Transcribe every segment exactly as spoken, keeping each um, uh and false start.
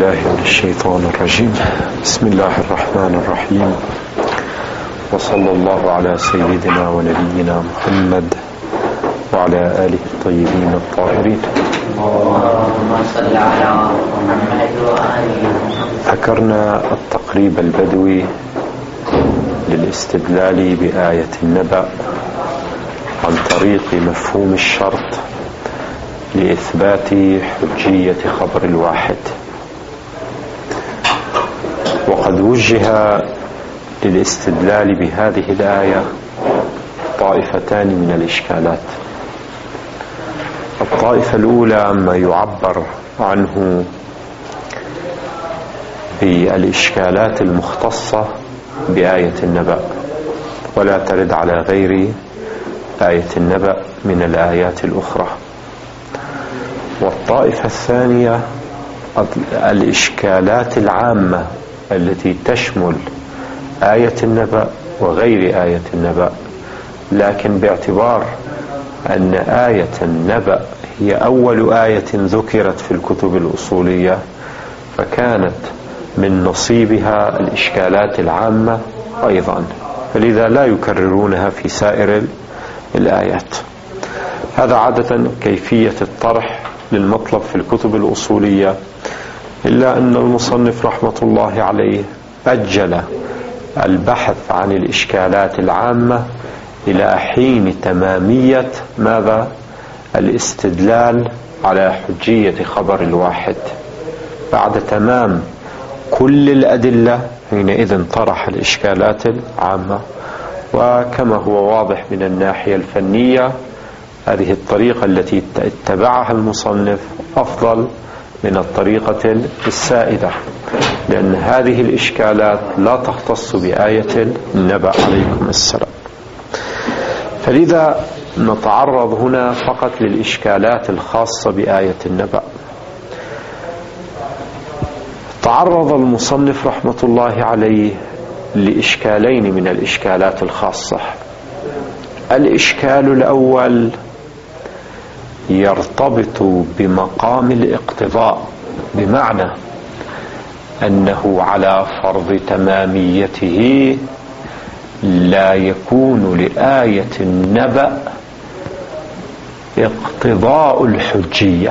بالله من الشيطان الرجيم. بسم الله الرحمن الرحيم، وصلى الله على سيدنا ونبينا محمد وعلى آله الطيبين الطاهرين. ذكرنا التقريب البدوي للاستدلال بآية النبأ عن طريق مفهوم الشرط لإثبات حجية خبر الواحد، وقد وجه للاستدلال بهذه الآية طائفتان من الإشكالات. الطائفة الأولى ما يعبر عنه بالإشكالات المختصة بآية النبأ، ولا ترد على غير آية النبأ من الآيات الأخرى. والطائفة الثانية الإشكالات العامة التي تشمل آية النبأ وغير آية النبأ، لكن باعتبار أن آية النبأ هي أول آية ذكرت في الكتب الأصولية، فكانت من نصيبها الإشكالات العامة أيضا، فلذا لا يكررونها في سائر الآيات. هذا عادة كيفية الطرح للمطلب في الكتب الأصولية، إلا أن المصنف رحمة الله عليه أجل البحث عن الإشكالات العامة إلى حين تمامية ماذا؟ الاستدلال على حجية خبر الواحد. بعد تمام كل الأدلة حينئذ طرح الإشكالات العامة. وكما هو واضح من الناحية الفنية، هذه الطريقة التي اتبعها المصنف أفضل من الطريقة السائدة، لأن هذه الإشكالات لا تختص بآية النبأ عليكم السلام. فلذا نتعرض هنا فقط للإشكالات الخاصة بآية النبأ. تعرض المصنف رحمة الله عليه لإشكالين من الإشكالات الخاصة. الإشكال الأول يرتبط بمقام الاقتضاء، بمعنى أنه على فرض تماميته لا يكون لآية النبأ اقتضاء الحجية.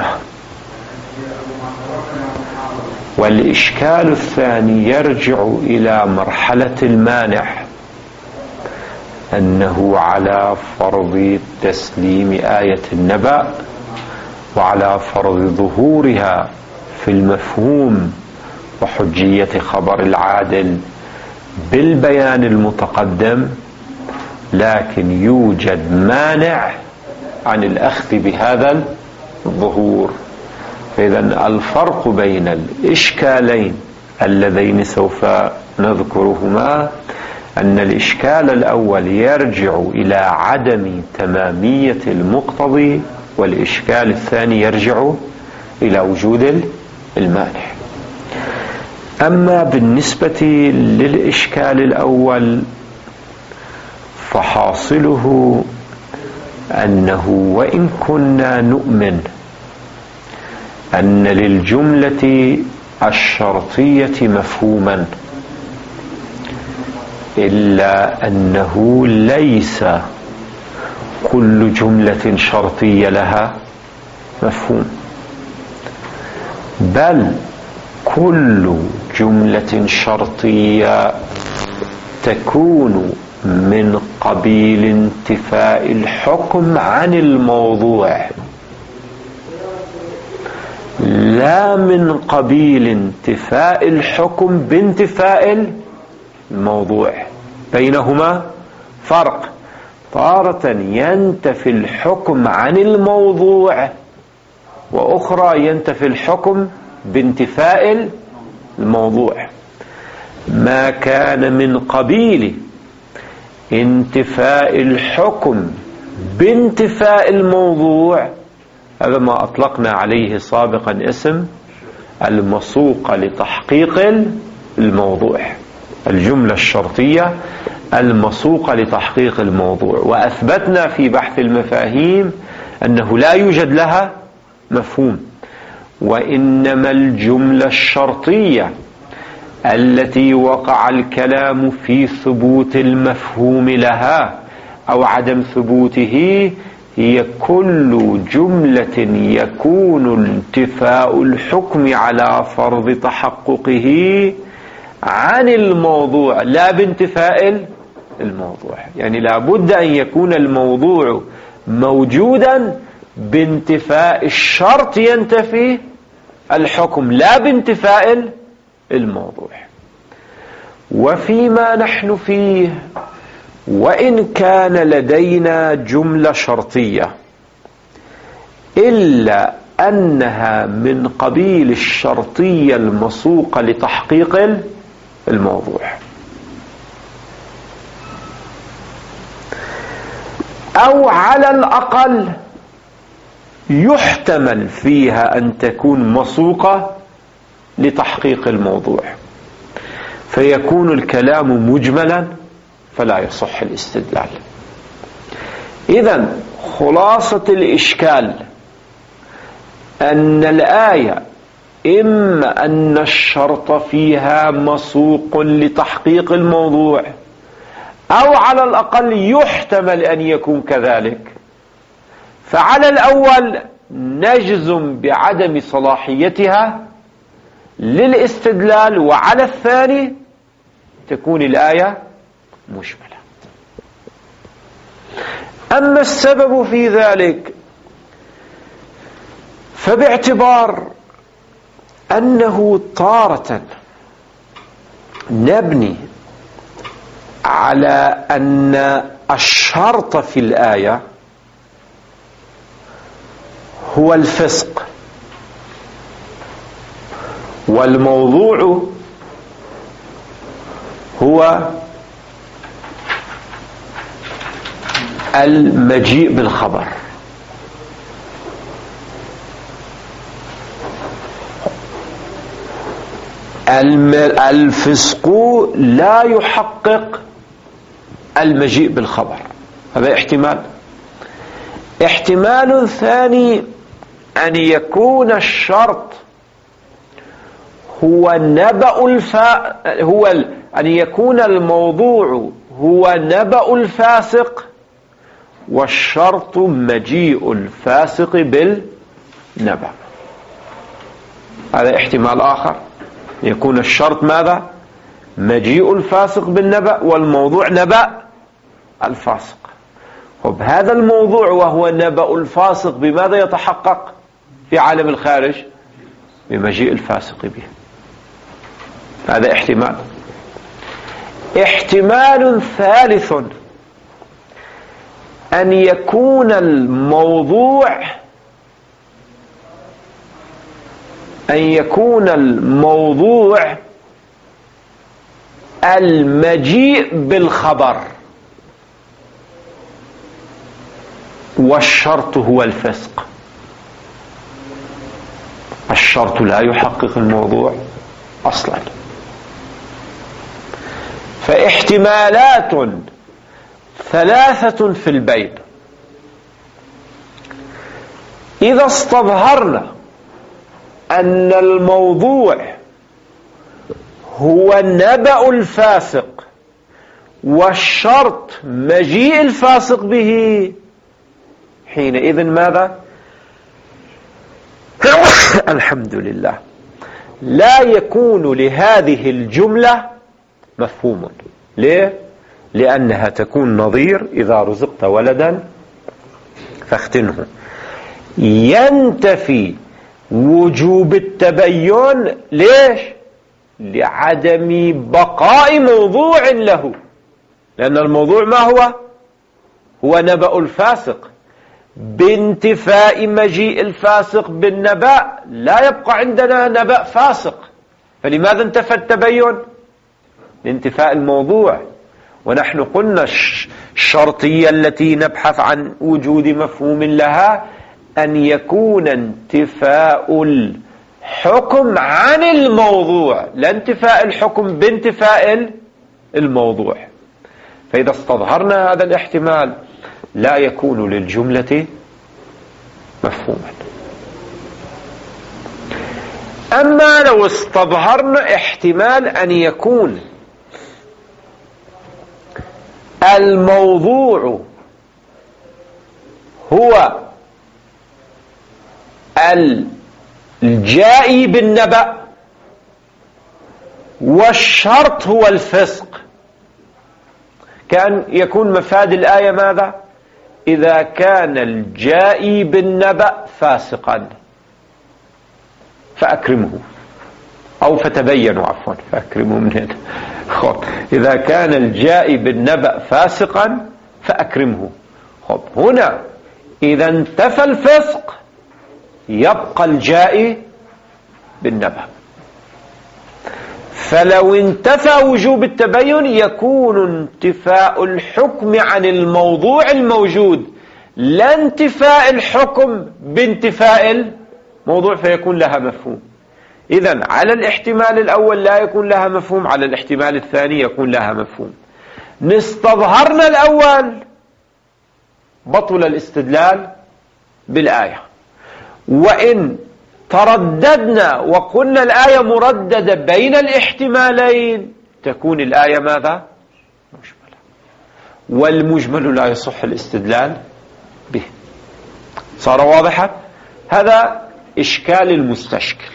والإشكال الثاني يرجع إلى مرحلة المانع، أنه على فرض تسليم آية النبأ وعلى فرض ظهورها في المفهوم وحجية خبر العادل بالبيان المتقدم، لكن يوجد مانع عن الأخذ بهذا الظهور. فإذن الفرق بين الإشكالين اللذين سوف نذكرهما أن الإشكال الأول يرجع إلى عدم تمامية المقتضي، والإشكال الثاني يرجع إلى وجود المانع. أما بالنسبة للإشكال الأول فحاصله أنه وإن كنا نؤمن أن للجملة الشرطية مفهوما، إلا أنه ليس كل جملة شرطية لها مفهوم، بل كل جملة شرطية تكون من قبيل انتفاء الحكم عن الموضوع، لا من قبيل انتفاء الحكم بانتفاء الموضوع. بينهما فرق، تارة ينتفي الحكم عن الموضوع، وأخرى ينتفي الحكم بانتفاء الموضوع. ما كان من قبيل انتفاء الحكم بانتفاء الموضوع هذا ما أطلقنا عليه سابقا اسم المسوق لتحقيق الموضوع، الجملة الشرطية المسوقة لتحقيق الموضوع. وأثبتنا في بحث المفاهيم أنه لا يوجد لها مفهوم، وإنما الجملة الشرطية التي وقع الكلام في ثبوت المفهوم لها أو عدم ثبوته هي كل جملة يكون انتفاء الحكم على فرض تحققه عن الموضوع لا بانتفاء الموضوع. يعني لا بد أن يكون الموضوع موجودا بانتفاء الشرط ينتفي الحكم لا بانتفاء الموضوع. وفيما نحن فيه وإن كان لدينا جملة شرطية إلا أنها من قبيل الشرطية المسوقة لتحقيق الموضوع، أو على الأقل يحتمل فيها أن تكون مسوقة لتحقيق الموضوع، فيكون الكلام مجملا فلا يصح الاستدلال. إذن خلاصة الإشكال أن الآية إما أن الشرط فيها مسوق لتحقيق الموضوع أو على الأقل يحتمل أن يكون كذلك، فعلى الأول نجزم بعدم صلاحيتها للاستدلال، وعلى الثاني تكون الآية مجملة. أما السبب في ذلك فباعتبار أنه تارة نبني على أن الشرط في الآية هو الفسق والموضوع هو المجيء بالخبر، الفسق لا يحقق المجيء بالخبر. هذا احتمال. احتمال ثاني أن يكون الشرط هو نبأ الفا هو ال... أن يكون الموضوع هو نبأ الفاسق والشرط مجيء الفاسق بالنبأ. هذا احتمال آخر، يكون الشرط ماذا؟ مجيء الفاسق بالنبأ والموضوع نبأ الفاسق. وبهذا الموضوع وهو نبأ الفاسق بماذا يتحقق في عالم الخارج؟ بمجيء الفاسق به. هذا احتمال. احتمال ثالث أن يكون الموضوع أن يكون الموضوع المجيء بالخبر والشرط هو الفسق. الشرط لا يحقق الموضوع أصلا. فاحتمالات ثلاثة في البين. إذا استظهرنا أن الموضوع هو نبأ الفاسق والشرط مجيء الفاسق به، حينئذ ماذا؟ الحمد لله، لا يكون لهذه الجملة مفهوم. ليه؟ لأنها تكون نظير إذا رزقت ولدا فاختنه. ينتفي وجوب التبين. ليش؟ لعدم بقاء موضوع له، لأن الموضوع ما هو؟ هو نبأ الفاسق. بانتفاء مجيء الفاسق بالنبأ لا يبقى عندنا نبأ فاسق، فلماذا انتفى التبين؟ لانتفاء الموضوع. ونحن قلنا الشرطية التي نبحث عن وجود مفهوم لها أن يكون انتفاء الحكم عن الموضوع، لا انتفاء الحكم بانتفاء الموضوع. فإذا استظهرنا هذا الاحتمال لا يكون للجملة مفهوما. أما لو استظهرنا احتمال أن يكون الموضوع هو الجائي بالنبأ والشرط هو الفسق، كان يكون مفاد الآية ماذا؟ إذا كان الجائي بالنبأ فاسقا فأكرمه، أو فتبينوا عفوا فأكرموا من هنا. خب إذا كان الجائي بالنبأ فاسقا فأكرمه. خب هنا إذا انتفى الفسق يبقى الجائي بالنبأ، فلو انتفى وجوب التبين يكون انتفاء الحكم عن الموضوع الموجود لا انتفاء الحكم بانتفاء الموضوع، فيكون لها مفهوم. إذن على الاحتمال الأول لا يكون لها مفهوم، على الاحتمال الثاني يكون لها مفهوم. نستظهرنا الأول بطل الاستدلال بالآية، وإن ترددنا وقلنا الآية مرددة بين الاحتمالين تكون الآية ماذا؟ مجملة، والمجمل لا يصح الاستدلال به. صار واضحا؟ هذا إشكال المستشكل.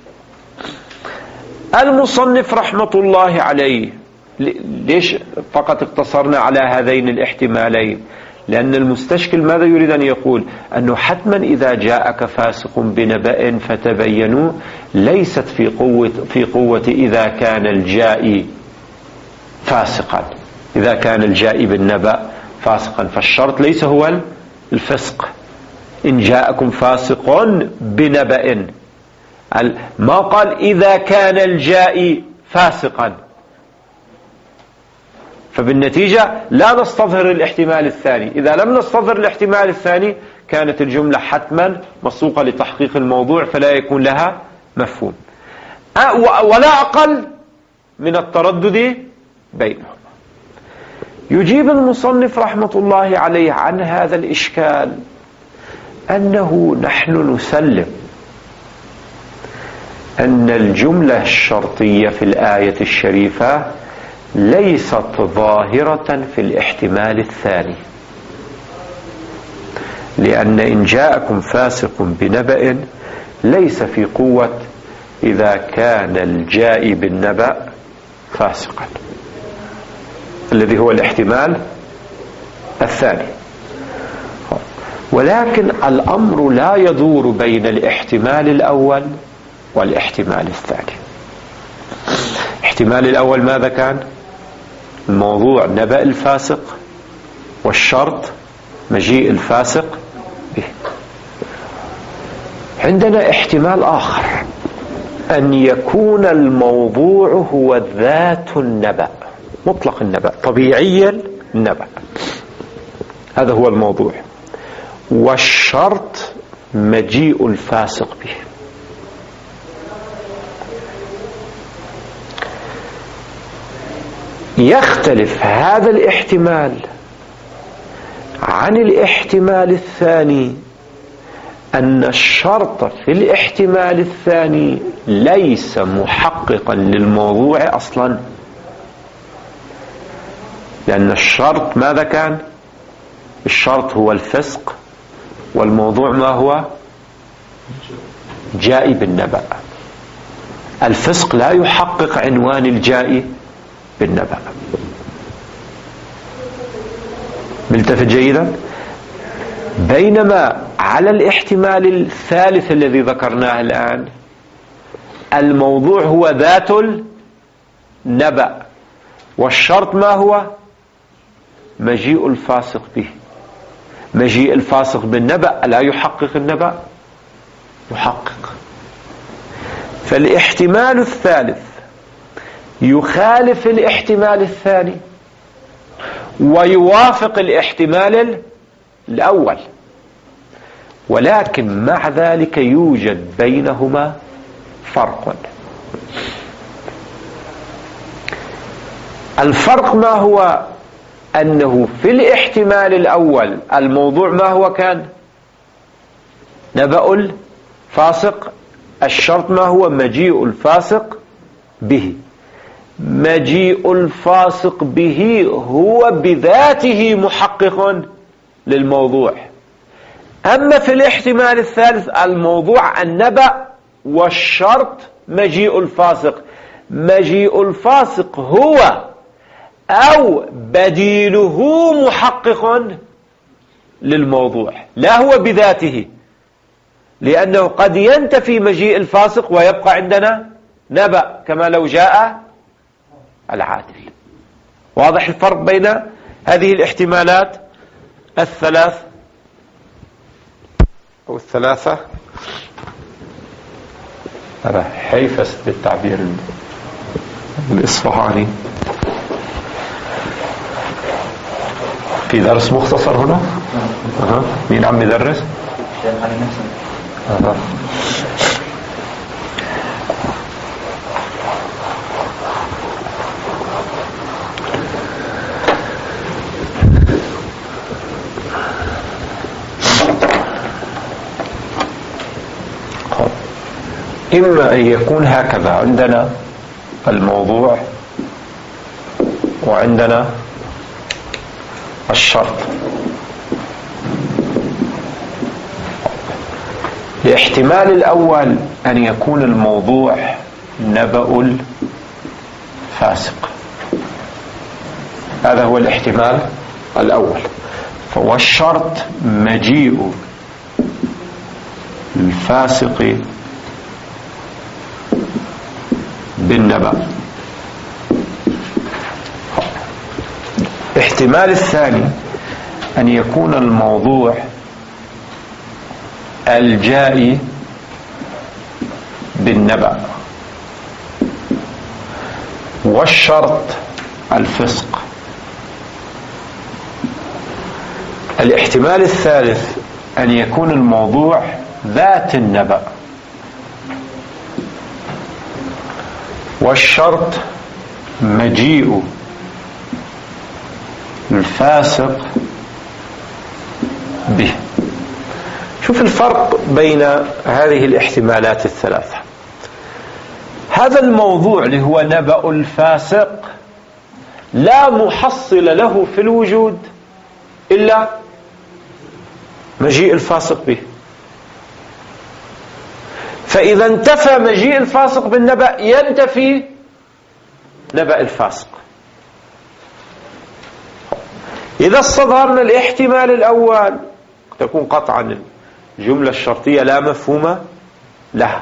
المصنف رحمة الله عليه ليش فقط اقتصرنا على هذين الاحتمالين؟ لأن المستشكل ماذا يريد أن يقول؟ أنه حتما إذا جاءك فاسق بنبأ فتبينوا ليست في قوة, في قوة إذا كان الجائي فاسقا، إذا كان الجائي بالنبأ فاسقا، فالشرط ليس هو الفسق. إن جاءكم فاسق بنبأ، ما قال إذا كان الجائي فاسقا، فبالنتيجة لا نستظهر الاحتمال الثاني. إذا لم نستظهر الاحتمال الثاني كانت الجملة حتما مسوقة لتحقيق الموضوع، فلا يكون لها مفهوم ولا أقل من التردد بينهم. يجيب المصنف رحمة الله عليه عن هذا الإشكال أنه نحن نسلم أن الجملة الشرطية في الآية الشريفة ليست ظاهرة في الاحتمال الثاني، لأن إن جاءكم فاسق بنبأ ليس في قوة إذا كان الجائي بالنبأ فاسقا، الذي هو الاحتمال الثاني. ولكن الأمر لا يدور بين الاحتمال الأول والاحتمال الثاني. الاحتمال الأول ماذا كان؟ الموضوع نبأ الفاسق، والشرط مجيء الفاسق به. عندنا احتمال آخر، أن يكون الموضوع هو ذات النبأ، مطلق النبأ، طبيعي النبأ، هذا هو الموضوع، والشرط مجيء الفاسق به. يختلف هذا الاحتمال عن الاحتمال الثاني أن الشرط في الاحتمال الثاني ليس محققا للموضوع أصلا، لأن الشرط ماذا كان؟ الشرط هو الفسق، والموضوع ما هو؟ جائي بالنبأ. الفسق لا يحقق عنوان الجائي بالنبأ. ملتفت جيدا؟ بينما على الاحتمال الثالث الذي ذكرناه الآن الموضوع هو ذات النبأ، والشرط ما هو؟ مجيء الفاسق به. مجيء الفاسق بالنبأ لا يحقق النبأ؟ يحقق. فالاحتمال الثالث يخالف الاحتمال الثاني ويوافق الاحتمال الأول، ولكن مع ذلك يوجد بينهما فرق. الفرق ما هو؟ أنه في الاحتمال الأول الموضوع ما هو كان؟ نبأ الفاسق الشرط ما هو؟ مجيء الفاسق به. مجيء الفاسق به هو بذاته محقق للموضوع. أما في الاحتمال الثالث الموضوع النبأ والشرط مجيء الفاسق. مجيء الفاسق هو أو بديله محقق للموضوع، لا هو بذاته، لأنه قد ينتفي مجيء الفاسق ويبقى عندنا نبأ كما لو جاء العادل. واضح الفرق بين هذه الاحتمالات الثلاث أو الثلاثة؟ هذا حيفس بالتعبير الإصفهاني. في درس مختصر هنا؟ أه. مين عم يدرس؟ أه. إما أن يكون هكذا، عندنا الموضوع وعندنا الشرط. الاحتمال الأول أن يكون الموضوع نبأ الفاسق، هذا هو الاحتمال الأول. والشرط مجيء الفاسق بالنبأ. الاحتمال الثاني أن يكون الموضوع الجائي بالنبأ والشرط الفسق. الاحتمال الثالث أن يكون الموضوع ذات النبأ والشرط مجيء الفاسق به. شوف الفرق بين هذه الاحتمالات الثلاثة. هذا الموضوع اللي هو نبأ الفاسق لا محصل له في الوجود إلا مجيء الفاسق به. فإذا انتفى مجيء الفاسق بالنبأ ينتفي نبأ الفاسق. إذا استظهرنا الاحتمال الأول تكون قطعا الجملة الشرطية لا مفهوم لها.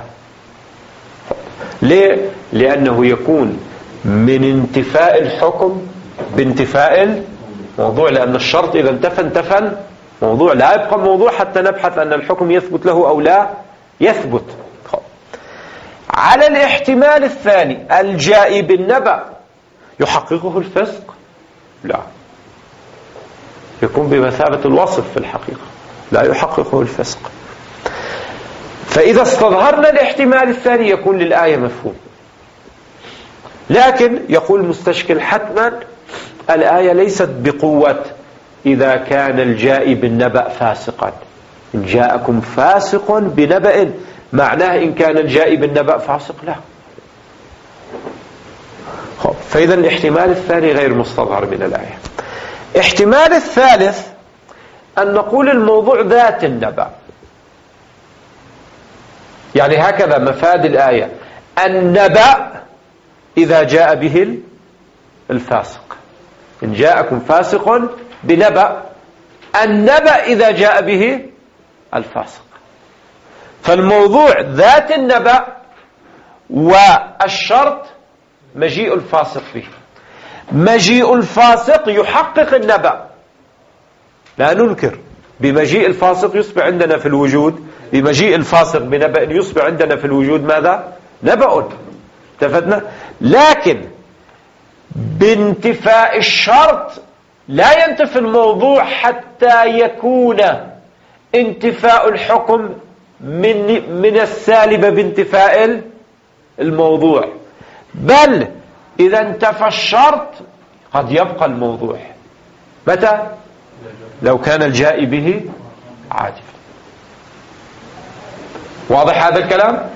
ليه؟ لأنه يكون من انتفاء الحكم بانتفاء الموضوع، لأن الشرط إذا انتفى انتفى موضوع، لا يبقى موضوع حتى نبحث أن الحكم يثبت له أو لا يثبت. على الاحتمال الثاني الجائي بالنبأ يحققه الفسق؟ لا، يكون بمثابة الوصف في الحقيقة، لا يحققه الفسق. فإذا استظهرنا الاحتمال الثاني يكون للآية مفهوم. لكن يقول المستشكل حتما الآية ليست بقوة إذا كان الجائي بالنبأ فاسقا. إن جاءكم فاسق بنبأ معناه إن كان الجائي بالنبأ فاسق؟ لا. فإذا الاحتمال الثاني غير مستظهر من الآية. احتمال الثالث أن نقول الموضوع ذات النبأ، يعني هكذا مفاد الآية: النبأ إذا جاء به الفاسق. إن جاءكم فاسق بنبأ، النبأ إذا جاء به الفاسق. فالموضوع ذات النبأ والشرط مجيء الفاسق به. مجيء الفاسق يحقق النبأ، لا ننكر بمجيء الفاسق يصبح عندنا في الوجود، بمجيء الفاسق بنبأ يصبح عندنا في الوجود ماذا؟ نبأ. اتفقنا؟ لكن بانتفاء الشرط لا ينتفي الموضوع حتى يكون انتفاء الحكم من من السالب بانتفاء الموضوع، بل إذا انتفى الشرط قد يبقى الموضوع. متى؟ لو كان الجائي به عادل. واضح هذا الكلام؟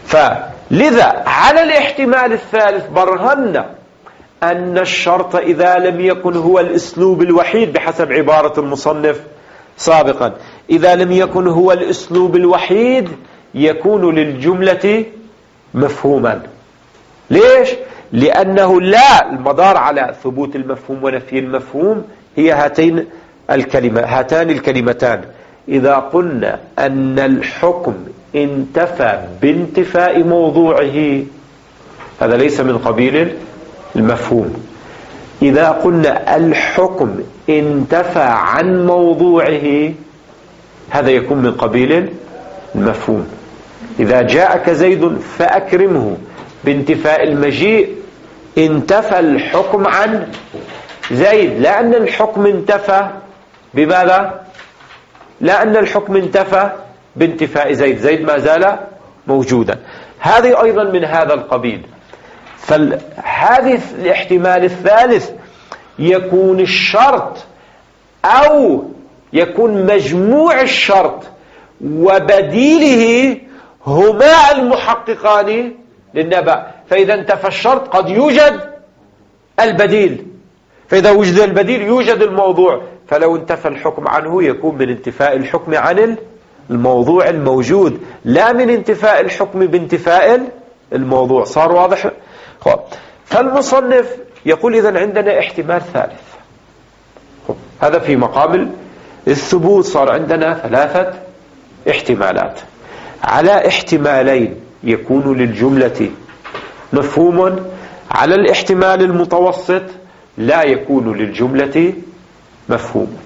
فلذا على الاحتمال الثالث برهنا أن الشرط إذا لم يكن هو الأسلوب الوحيد بحسب عبارة المصنف سابقا، إذا لم يكن هو الأسلوب الوحيد يكون للجملة مفهوما. ليش؟ لأنه لا المدار على ثبوت المفهوم ونفي المفهوم هي هاتين الكلمة هاتان الكلمتان. إذا قلنا أن الحكم انتفى بانتفاء موضوعه هذا ليس من قبيل المفهوم. إذا قلنا الحكم انتفى عن موضوعه هذا يكون من قبيل المفهوم. إذا جاءك زيد فأكرمه بانتفاء المجيء انتفى الحكم عن زيد، لأن الحكم انتفى بماذا؟ لأن الحكم انتفى بانتفاء زيد، زيد ما زال موجودا. هذه أيضا من هذا القبيل. فهذه الاحتمال الثالث يكون الشرط أو يكون مجموع الشرط وبديله هما المحققان للنبأ. فإذا انتفى الشرط قد يوجد البديل، فإذا وجد البديل يوجد الموضوع. فلو انتفى الحكم عنه يكون من انتفاء الحكم عن الموضوع الموجود، لا من انتفاء الحكم بانتفاء الموضوع. صار واضح؟ فالمصنف يقول إذن عندنا احتمال ثالث، هذا في مقام الثبوت. صار عندنا ثلاثة احتمالات. على احتمالين يكون للجملة مفهوم، على الاحتمال المتوسط لا يكون للجملة مفهوم.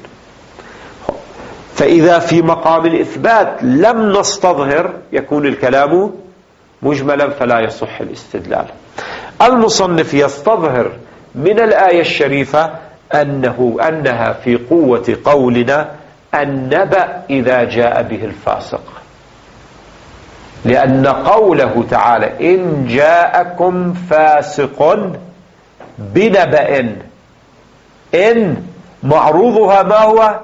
فإذا في مقام الإثبات لم نستظهر يكون الكلام مجملا فلا يصح الاستدلال. المصنف يستظهر من الآية الشريفة أنه أنها في قوة قولنا النبأ إذا جاء به الفاسق، لأن قوله تعالى إن جاءكم فاسق بنبأ، إن معروضها ما هو؟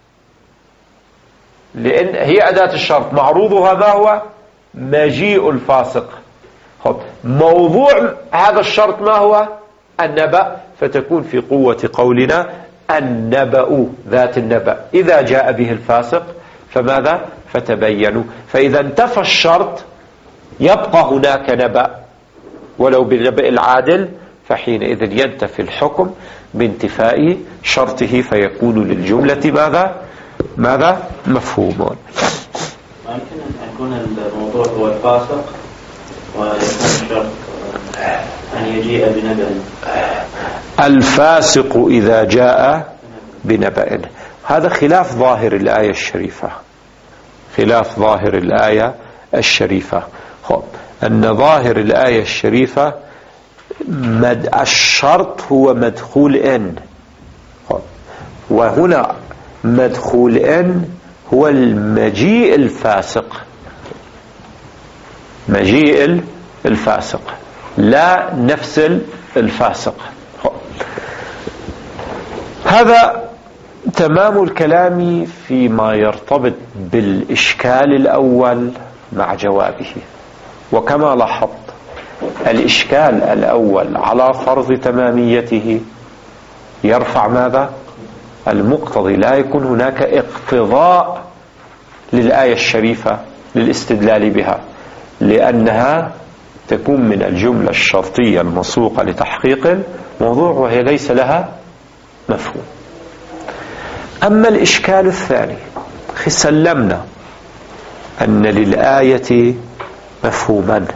لأن هي أداة الشرط، معروضها ما هو؟ مجيء الفاسق. خب موضوع هذا الشرط ما هو؟ النبأ. فتكون في قوة قولنا النبأ ذات النبأ إذا جاء به الفاسق فماذا؟ فتبينوا. فإذا انتفى الشرط يبقى هناك نبأ ولو بالنبأ العادل، فحينئذ ينتفي الحكم بانتفاء شرطه فيكون للجملة ماذا؟ ماذا؟ مفهوم. ممكن أن يكون الموضوع هو الفاسق ويكون الشرط أن يجيء بنبأ. الفاسق إذا جاء بنبأ، هذا خلاف ظاهر الآية الشريفة، خلاف ظاهر الآية الشريفة. خب أن ظاهر الآية الشريفة مد الشرط هو مدخول إن، وهنا مدخول إن هو المجيء الفاسق، مجيء الفاسق لا نفس الفاسق. هذا تمام الكلام فيما يرتبط بالإشكال الأول مع جوابه. وكما لاحظت الإشكال الأول على فرض تماميته يرفع ماذا؟ المقتضي، لا يكون هناك اقتضاء للآية الشريفة للاستدلال بها، لأنها تكون من الجملة الشرطية المسوقة لتحقيق الموضوع وهي ليس لها مفهوم. أما الإشكال الثاني سلمنا أن للآية مفهوما،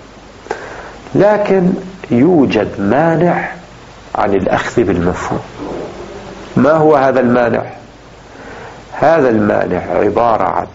لكن يوجد مانع عن الأخذ بالمفهوم. ما هو هذا المانع؟ هذا المانع عبارة عن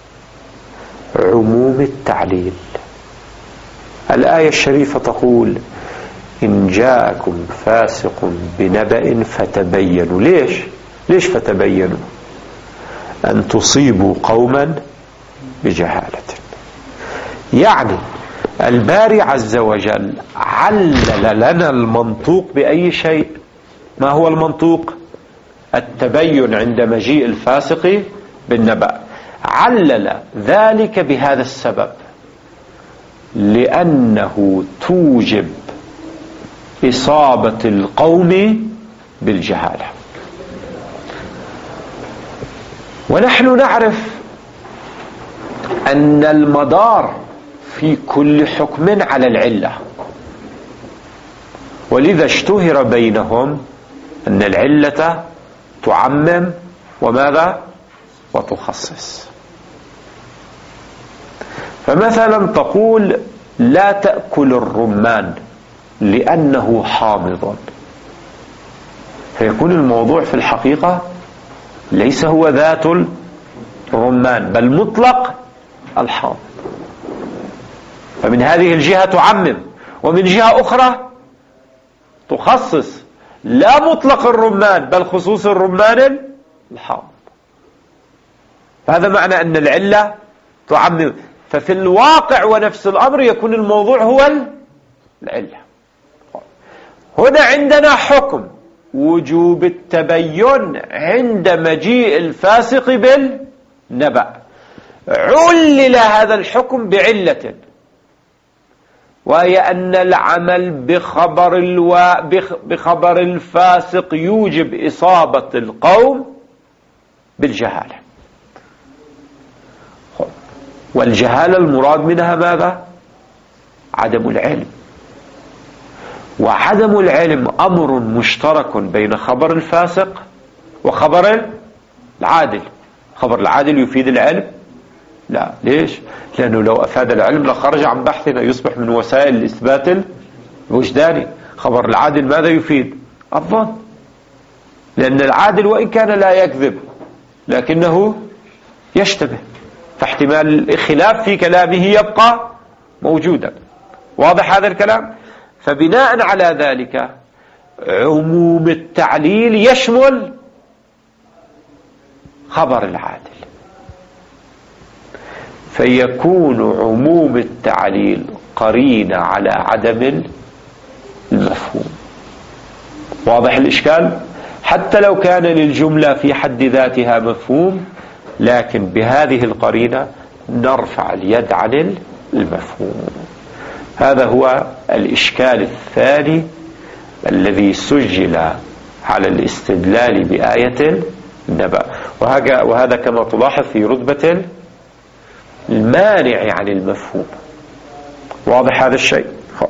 عموم التعليل. الآية الشريفة تقول إن جاءكم فاسق بنبأ فتبينوا. ليش؟ ليش فتبينوا؟ أن تصيبوا قوما بجهالة. يعني الباري عز وجل علل لنا المنطوق بأي شيء. ما هو المنطوق؟ التبين عند مجيء الفاسق بالنبأ. علل ذلك بهذا السبب، لأنه توجب إصابة القوم بالجهالة. ونحن نعرف أن المدار في كل حكم على العلة، ولذا اشتهر بينهم أن العلة تعمم وماذا وتخصص. فمثلا تقول لا تأكل الرمان لأنه حامض، فيكون الموضوع في الحقيقة ليس هو ذات الرمان بل مطلق الحامض. فمن هذه الجهة تعمم، ومن جهة أخرى تخصص لا مطلق الرمان بل خصوص الرمان الحامض. هذا معنى أن العلة تعمم. ففي الواقع ونفس الأمر يكون الموضوع هو العلة. هنا عندنا حكم وجوب التبين عند مجيء الفاسق بالنبأ، علل هذا الحكم بعلة، وهي أن العمل بخبر, الو... بخبر الفاسق يوجب إصابة القوم بالجهالة. والجهالة المراد منها ماذا؟ عدم العلم. وعدم العلم أمر مشترك بين خبر الفاسق وخبر العادل. خبر العادل يفيد العلم؟ لا. ليش؟ لأنه لو أفاد العلم لخرج عن بحثنا، يصبح من وسائل الإثبات الوجداني. خبر العادل ماذا يفيد؟ الظن، لأن العادل وإن كان لا يكذب لكنه يشتبه، فاحتمال الخلاف في كلامه يبقى موجودا. واضح هذا الكلام؟ فبناء على ذلك عموم التعليل يشمل خبر العادل، فيكون عموم التعليل قرين على عدم المفهوم. واضح الإشكال؟ حتى لو كان للجملة في حد ذاتها مفهوم، لكن بهذه القرينة نرفع اليد عن المفهوم. هذا هو الإشكال الثاني الذي سجل على الاستدلال بآية النبأ، وهذا كما تلاحظ في رتبة المانع عن المفهوم. واضح هذا الشيء؟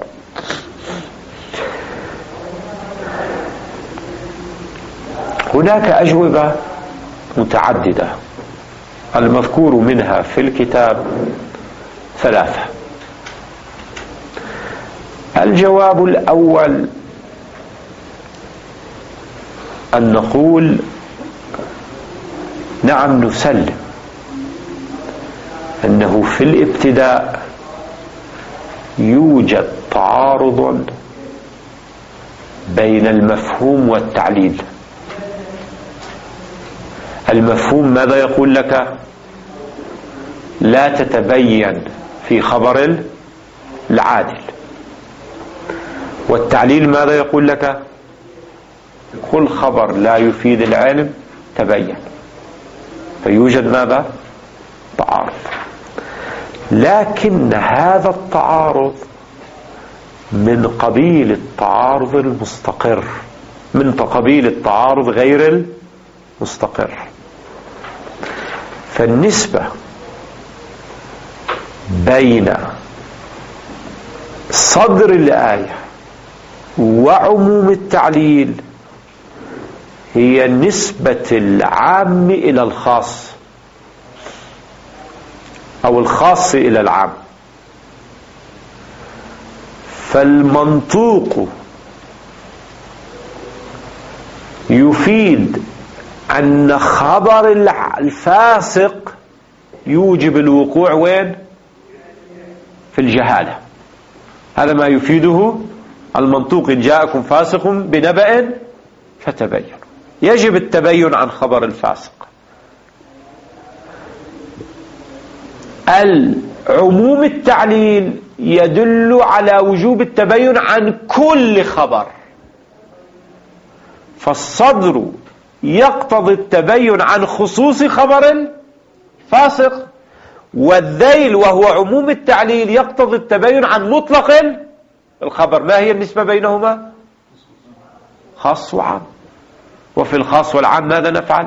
هناك أجوبة متعددة، المذكور منها في الكتاب ثلاثة. الجواب الأول أن نقول نعم، نسلم أنه في الابتداء يوجد تعارض بين المفهوم والتعليل. المفهوم ماذا يقول لك؟ لا تتبين في خبر العادل. والتعليل ماذا يقول لك؟ كل خبر لا يفيد العلم تبين. فيوجد ماذا؟ تعارض. لكن هذا التعارض من قبيل التعارض المستقر، من قبيل التعارض غير المستقر. فالنسبة بين صدر الآية وعموم التعليل هي نسبة العام إلى الخاص أو الخاص إلى العام. فالمنطوق يفيد أن خبر الفاسق يوجب الوقوع وين؟ في الجهالة. هذا ما يفيده المنطوق: إن جاءكم فاسق بنبأ فتبين. يجب التبين عن خبر الفاسق. العموم التعليل يدل على وجوب التبين عن كل خبر، فالصدر يقتضي التبين عن خصوص خبر الفاسق، والذيل وهو عموم التعليل يقتضي التبين عن مطلق الخبر. ما هي النسبة بينهما؟ خاص وعام. وفي الخاص والعام ماذا نفعل؟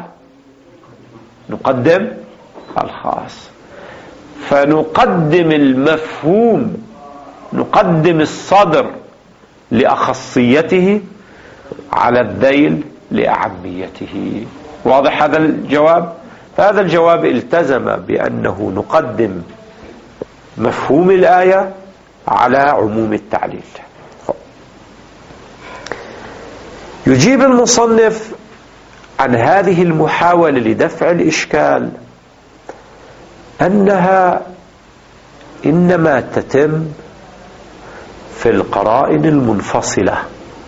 نقدم الخاص. فنقدم المفهوم، نقدم الصدر لأخصيته على الذيل لأعميته. واضح هذا الجواب؟ فهذا الجواب التزم بأنه نقدم مفهوم الآية على عموم التعليل. يجيب المصنف عن هذه المحاولة لدفع الإشكال أنها إنما تتم في القرائن المنفصلة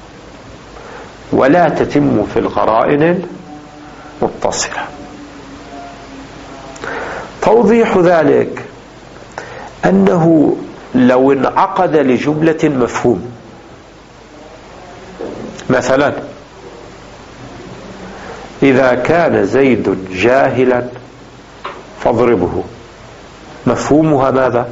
ولا تتم في القرائن المتصلة. توضيح ذلك أنه لو انعقد لجملة مفهوم، مثلا إذا كان زيد جاهلا فاضربه، مفهومها ماذا؟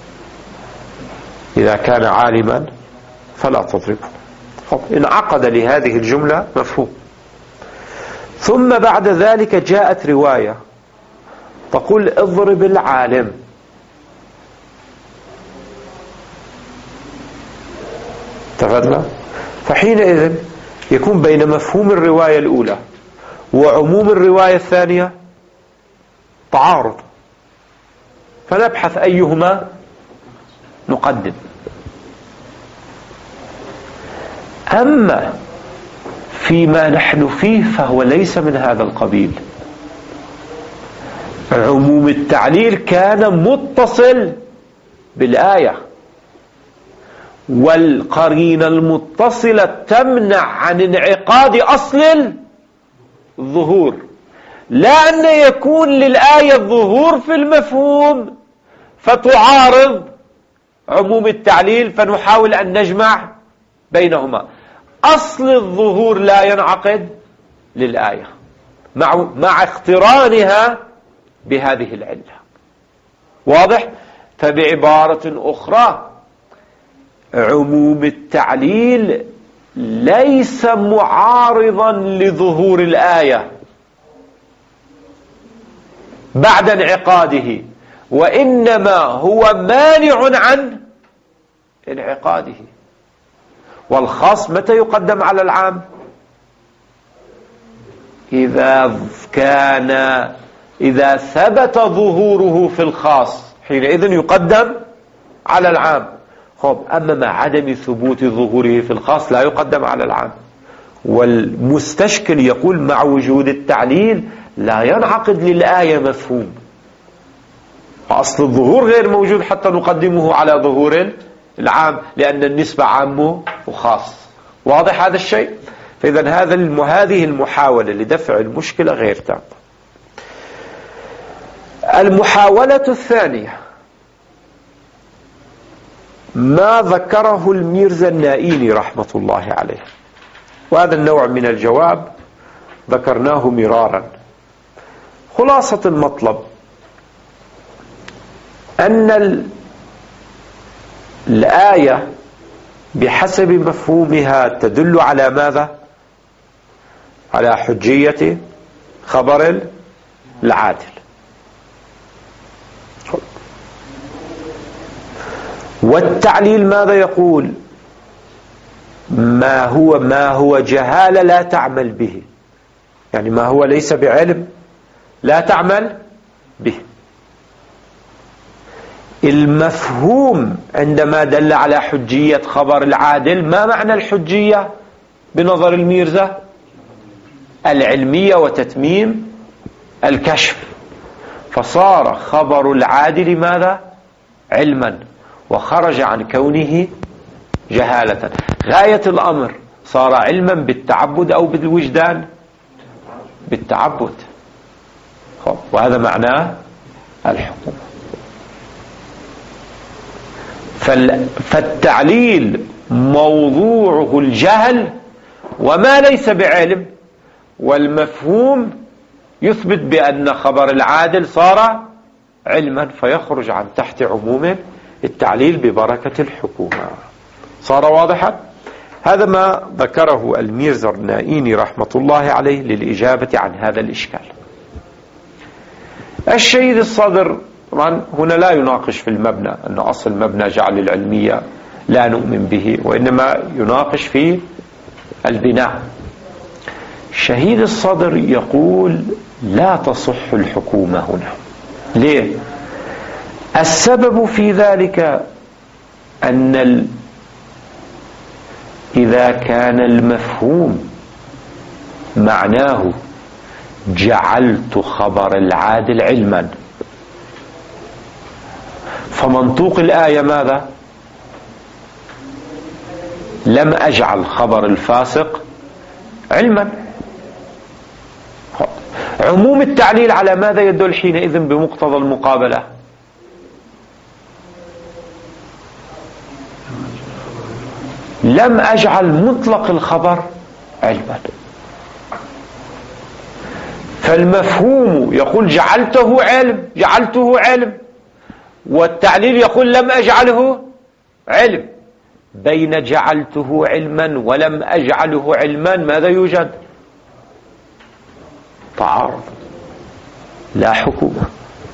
إذا كان عالما فلا تضربه. انعقد لهذه الجملة مفهوم. ثم بعد ذلك جاءت رواية تقول اضرب العالم، تفضل. فحينئذ يكون بين مفهوم الرواية الأولى وعموم الرواية الثانية تعارض، فنبحث أيهما نقدم. أما فيما نحن فيه فهو ليس من هذا القبيل. عموم التعليل كان متصل بالآية، والقرينة المتصلة تمنع عن انعقاد أصل الظهور، لا أن يكون للآية الظهور في المفهوم فتعارض عموم التعليل فنحاول أن نجمع بينهما. أصل الظهور لا ينعقد للآية مع, مع اقترانها بهذه العلة. واضح؟ فبعبارة أخرى عموم التعليل ليس معارضا لظهور الآية بعد انعقاده، وإنما هو مانع عن انعقاده. والخاص متى يقدم على العام؟ إذا كان إذا ثبت ظهوره في الخاص حينئذ يقدم على العام. خب أما مع عدم ثبوت ظهوره في الخاص لا يقدم على العام. والمستشكل يقول مع وجود التعليل لا ينعقد للآية مفهوم، أصل الظهور غير موجود حتى نقدمه على ظهور العام، لأن النسبة عامه وخاص. واضح هذا الشيء؟ فإذا هذا هذه المحاولة لدفع المشكلة غير تامة. المحاولة الثانية ما ذكره الميرزا النائيني رحمة الله عليه، وهذا النوع من الجواب ذكرناه مرارا. خلاصة المطلب أن الآية بحسب مفهومها تدل على ماذا؟ على حجية خبر العادل. والتعليل ماذا يقول؟ ما هو ما هو جهالة لا تعمل به، يعني ما هو ليس بعلم لا تعمل به. المفهوم عندما دل على حجية خبر العادل، ما معنى الحجية بنظر الميرزا؟ العلمية وتتميم الكشف. فصار خبر العادل ماذا؟ علما، وخرج عن كونه جهالة. غاية الأمر صار علما بالتعبد أو بالوجدان؟ بالتعبد. وهذا معناه الحكم. فالتعليل موضوعه الجهل وما ليس بعلم، والمفهوم يثبت بأن خبر العادل صار علما فيخرج عن تحت عموم التعليل ببركة الحكومة. صار واضحا؟ هذا ما ذكره الميرزا النائيني رحمة الله عليه للإجابة عن هذا الإشكال. الشهيد الصدر طبعا هنا لا يناقش في المبنى أن أصل مبنى جعل العلمية لا نؤمن به، وإنما يناقش في البناء. شهيد الصدر يقول لا تصح الحكومة هنا. ليه؟ السبب في ذلك أن ال... إذا كان المفهوم معناه جعلت خبر العادل علما، فمنطوق الآية ماذا؟ لم أجعل خبر الفاسق علما. عموم التعليل على ماذا يدل حينئذ بمقتضى المقابلة؟ لم أجعل مطلق الخبر علما، فالمفهوم يقول جعلته علم جعلته علم، والتعليل يقول لم أجعله علم. بين جعلته علما ولم أجعله علما ماذا يوجد؟ تعارض، لا حكومة.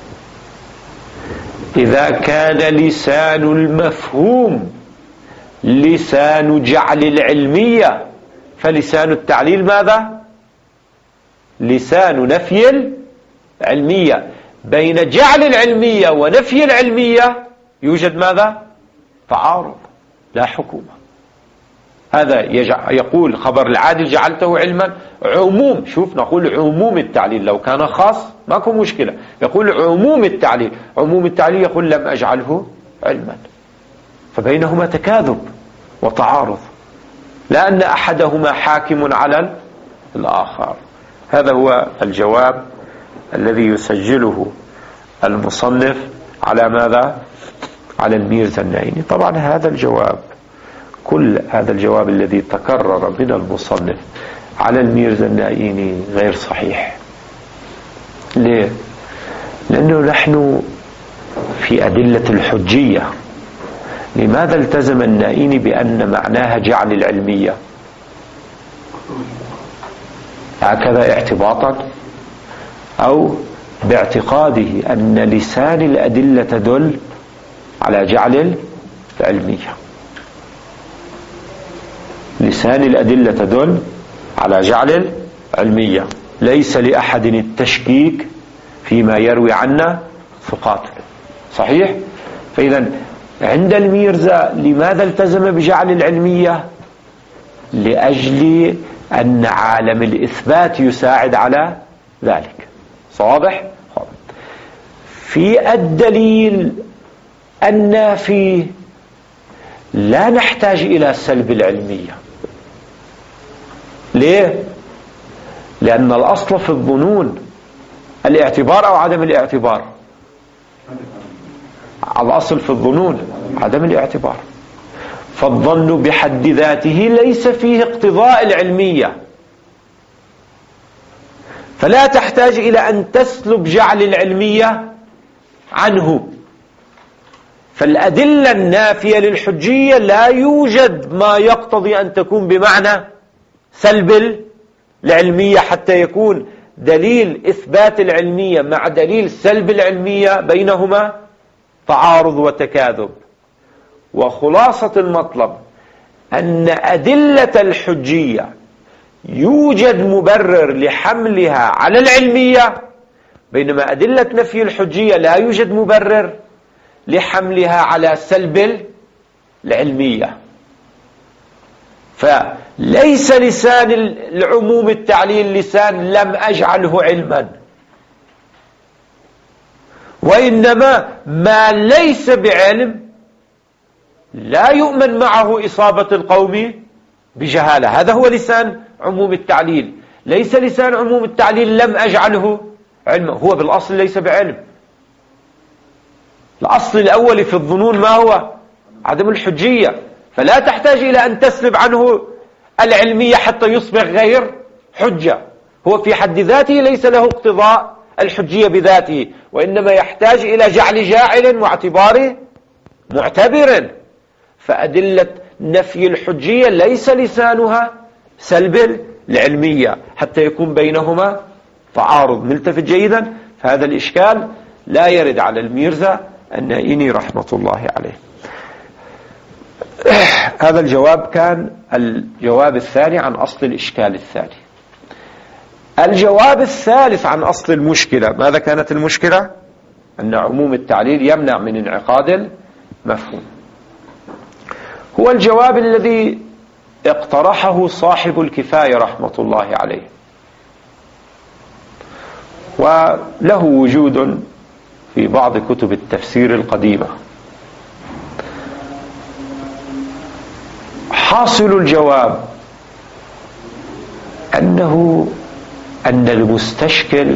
إذا كان لسان المفهوم لسان جعل العلمية، فلسان التعليل ماذا؟ لسان نفي العلمية. بين جعل العلمية ونفي العلمية يوجد ماذا؟ تعارض، لا حكومة. هذا يقول خبر العادل جعلته علما عموم. شوف، نقول عموم التعليل، لو كان خاص ماكو مشكلة. يقول عموم التعليل، عموم التعليل يقول لم أجعله علما، فبينهما تكاذب وتعارض، لأن أحدهما حاكم على الآخر. هذا هو الجواب الذي يسجله المصنف على ماذا؟ على الميرزا النائيني. طبعا هذا الجواب، كل هذا الجواب الذي تكرر من المصنف على الميرزا النائيني غير صحيح. ليه؟ لأنه نحن في أدلة الحجية. لماذا التزم النائيني بأن معناها جعل العلمية؟ هكذا اعتباطا، أو باعتقاده أن لسان الأدلة تدل على جعل العلمية؟ لسان الأدلة تدل على جعل العلمية. ليس لأحد التشكيك فيما يروي عنا ثقات. صحيح؟ فإذا عند الميرزا لماذا التزم بجعل العلمية؟ لأجل أن عالم الإثبات يساعد على ذلك. صواضح؟ في الدليل النافي لا نحتاج إلى سلب العلمية. ليه؟ لأن الأصل في الظنون الاعتبار أو عدم الاعتبار. الأصل في الظنون عدم الاعتبار، فالظن بحد ذاته ليس فيه اقتضاء العلمية، فلا تحتاج إلى أن تسلب جعل العلمية عنه. فالأدلة النافية للحجية لا يوجد ما يقتضي أن تكون بمعنى سلب العلمية، حتى يكون دليل إثبات العلمية مع دليل سلب العلمية بينهما تعارض وتكاذب. وخلاصة المطلب أن أدلة الحجية يوجد مبرر لحملها على العلمية، بينما أدلة نفي الحجية لا يوجد مبرر لحملها على سلب العلمية. فليس لسان العموم التعليل لسان لم أجعله علما، وإنما ما ليس بعلم لا يؤمن معه إصابة القوم بجهالة. هذا هو لسان عموم التعليل. ليس لسان عموم التعليل لم أجعله علما، هو بالأصل ليس بعلم. الأصل الأول في الظنون ما هو؟ عدم الحجية، فلا تحتاج إلى أن تسلب عنه العلمية حتى يصبح غير حجة. هو في حد ذاته ليس له اقتضاء الحجية بذاته، وإنما يحتاج إلى جعل جاعل واعتبار معتبر. فأدلة نفي الحجية ليس لسانها سلب العلمية حتى يكون بينهما تعارض. ملتفت جيدا. فهذا الإشكال لا يرد على الميرزا النائيني رحمة الله عليه. هذا الجواب كان الجواب الثاني عن أصل الإشكال الثاني. الجواب الثالث عن أصل المشكلة، ماذا كانت المشكلة؟ أن عموم التعليل يمنع من انعقاد المفهوم. هو الجواب الذي اقترحه صاحب الكفاية رحمة الله عليه، وله وجود في بعض كتب التفسير القديمة. حاصل الجواب أنه أن المستشكل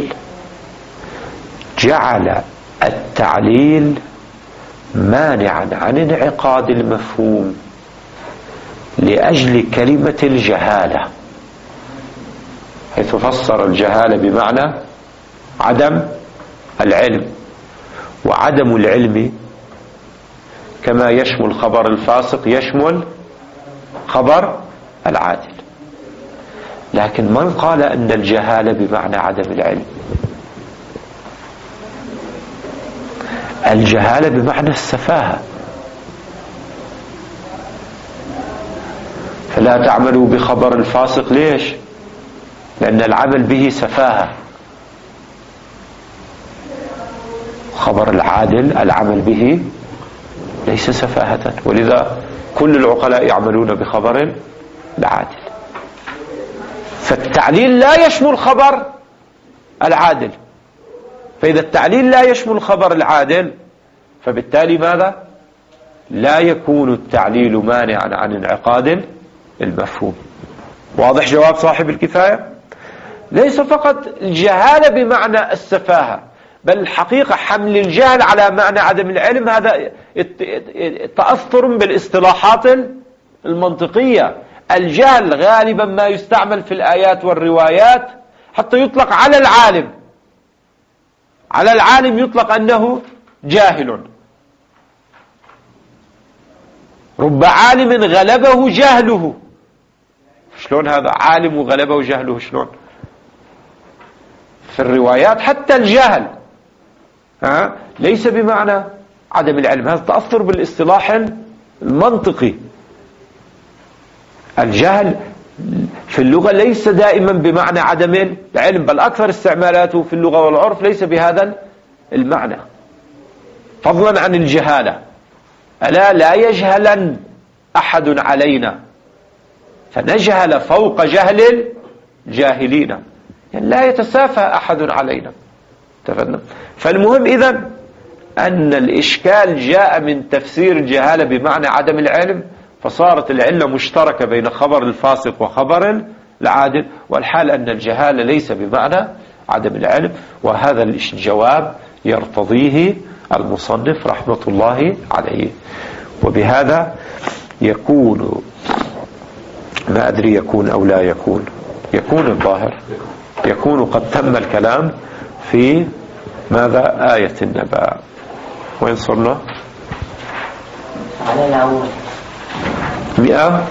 جعل التعليل مانعا عن انعقاد المفهوم لأجل كلمة الجهالة، حيث فسر الجهالة بمعنى عدم العلم، وعدم العلم كما يشمل خبر الفاسق يشمل خبر العادل. لكن من قال أن الجهالة بمعنى عدم العلم؟ الجهالة بمعنى السفاهة. فلا تعملوا بخبر الفاسق، ليش؟ لأن العمل به سفاهة. خبر العادل العمل به ليس سفاهة، ولذا كل العقلاء يعملون بخبر العادل. فالتعليل لا يشمل خبر العادل، فإذا التعليل لا يشمل خبر العادل فبالتالي ماذا؟ لا يكون التعليل مانعا عن انعقاد المفهوم. واضح جواب صاحب الكفاية؟ ليس فقط الجهالة بمعنى السفاهة، بل الحقيقة حمل الجهل على معنى عدم العلم هذا تأثر بالاصطلاحات المنطقية. الجهل غالبا ما يستعمل في الآيات والروايات حتى يطلق على العالم. على العالم يطلق أنه جاهل. رب عالم غلبه جهله. شلون هذا؟ عالم وغلبه جهله شلون؟ في الروايات حتى الجهل ها ليس بمعنى عدم العلم. هذا تأثر بالاصطلاح المنطقي. الجهل في اللغة ليس دائما بمعنى عدم العلم، بل أكثر استعمالاته في اللغة والعرف ليس بهذا المعنى، فضلا عن الجهالة. ألا لا يجهلن أحد علينا فنجهل فوق جهل الجاهلين، يعني لا يتسافى أحد علينا. تفضل. فالمهم إذن أن الإشكال جاء من تفسير الجهالة بمعنى عدم العلم، فصارت العلة مشتركة بين خبر الفاسق وخبر العادل، والحال أن الجهالة ليس بمعنى عدم العلم. وهذا الجواب يرتضيه المصنف رحمة الله عليه. وبهذا يكون، ما أدري يكون أو لا يكون، يكون الظاهر يكون قد تم الكلام في ماذا؟ آية النبأ. وين صرنا؟ على الأول مئة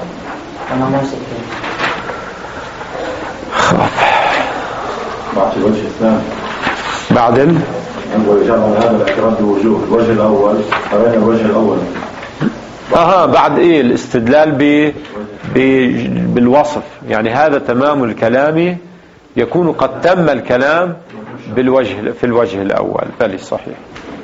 بعد الوجه الثاني بعد ال ويجعل هذا الاعتراف بوجوه الوجه الأول أبين الوجه الأول. أها بعد إيه الاستدلال ب... ب... بالوصف، يعني هذا تمام الكلام يكون قد تم الكلام بالوجه في الوجه الأول. بل صحيح.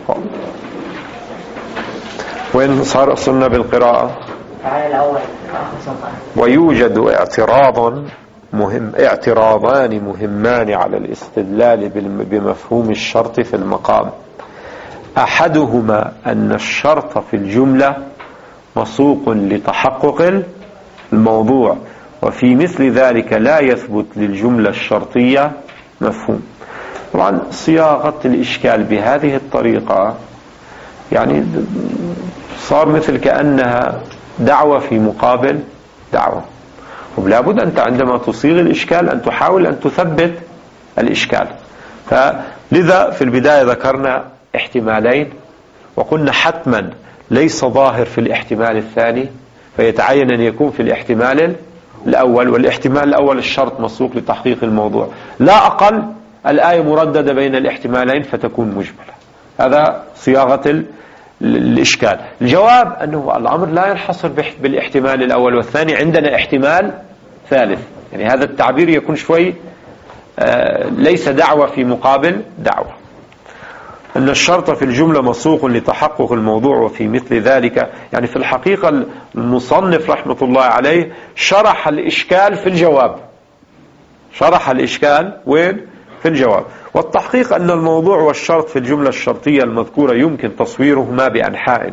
وين صار صرنا بالقراءة؟ على الأول. ويوجد اعتراضا مهم اعتراضان مهمان على الاستدلال بمفهوم الشرط في المقام. أحدهما أن الشرط في الجملة مسوق لتحقق الموضوع، وفي مثل ذلك لا يثبت للجملة الشرطية مفهوم. طبعا صياغة الإشكال بهذه الطريقة يعني صار مثل كأنها دعوة في مقابل دعوة. ولا بد أنت عندما تصيغ الإشكال أن تحاول أن تثبت الإشكال. فلذا في البداية ذكرنا احتمالين، وقلنا حتما ليس ظاهر في الاحتمال الثاني، فيتعين أن يكون في الاحتمال الأول، والاحتمال الأول الشرط مسوق لتحقيق الموضوع، لا أقل الآية مرددة بين الاحتمالين فتكون مجملة. هذا صياغة الإشكال. الجواب أنه الأمر لا ينحصر بالاحتمال الأول والثاني، عندنا احتمال ثالث. يعني هذا التعبير يكون شوي آه ليس دعوة في مقابل دعوة. أن الشرط في الجملة مسوق لتحقق الموضوع، وفي مثل ذلك يعني في الحقيقة المصنف رحمة الله عليه شرح الإشكال في الجواب، شرح الإشكال وين؟ في الجواب. والتحقيق أن الموضوع والشرط في الجملة الشرطية المذكورة يمكن تصويرهما بأنحاء،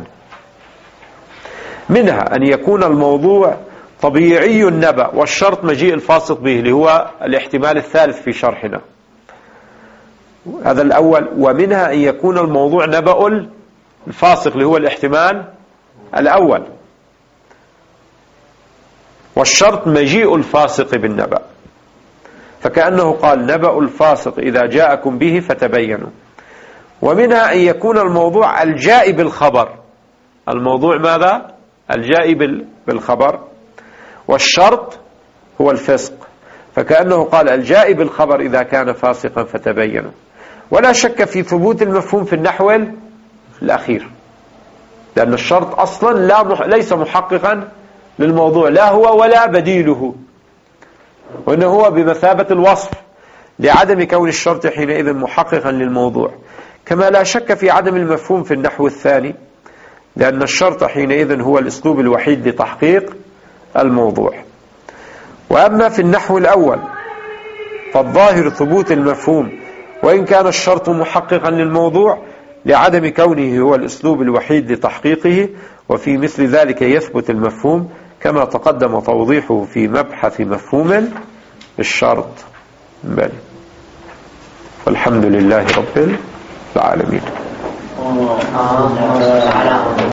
منها أن يكون الموضوع طبيعي النبأ، والشرط مجيء الفاسق به اللي هو الاحتمال الثالث في شرحنا، هذا الأول. ومنها أن يكون الموضوع نبأ الفاسق اللي هو الاحتمال الأول، والشرط مجيء الفاسق بالنبأ، فكأنه قال نبأ الفاسق إذا جاءكم به فتبينوا. ومنها أن يكون الموضوع الجاء بالخبر، الموضوع ماذا؟ الجاء بالخبر، والشرط هو الفسق، فكأنه قال الجاء بالخبر إذا كان فاسقا فتبينوا. ولا شك في ثبوت المفهوم في النحو الأخير، لأن الشرط أصلا لا مح... ليس محققا للموضوع، لا هو ولا بديله، وإنه هو بمثابة الوصف لعدم كون الشرط حينئذ محققا للموضوع. كما لا شك في عدم المفهوم في النحو الثاني، لأن الشرط حينئذ هو الأسلوب الوحيد لتحقيق الموضوع. وأما في النحو الأول فالظاهر ثبوت المفهوم، وإن كان الشرط محققا للموضوع لعدم كونه هو الأسلوب الوحيد لتحقيقه، وفي مثل ذلك يثبت المفهوم كما تقدم توضيحه في مبحث مفهوم الشرط. بل والحمد لله رب العالمين.